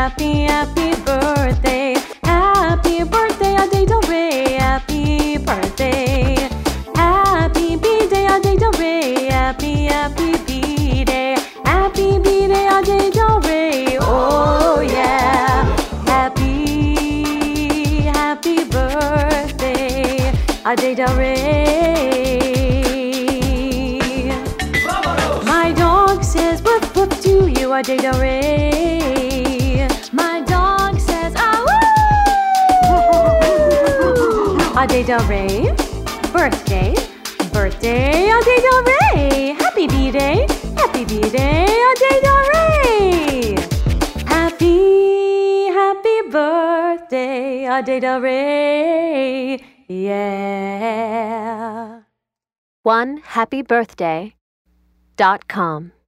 happy, happy birthday. Happy birthday, Ade Del Rey. Happy birthday. Happy B-Day, Ade Del Rey. Happy, happy B-Day. Happy B-Day, Ade Del Rey. Oh yeah. Happy, happy birthday, Ade Del Rey. My dog says woof woof to you, Ade Del Rey. My dog says ah woo. Ade Del Rey, birthday, birthday, Ade Del Rey. Happy B-Day, happy B-Day, Ade Del Rey. Happy, happy birthday, Ade Del Rey. Yeah. OneHappyBirthday.com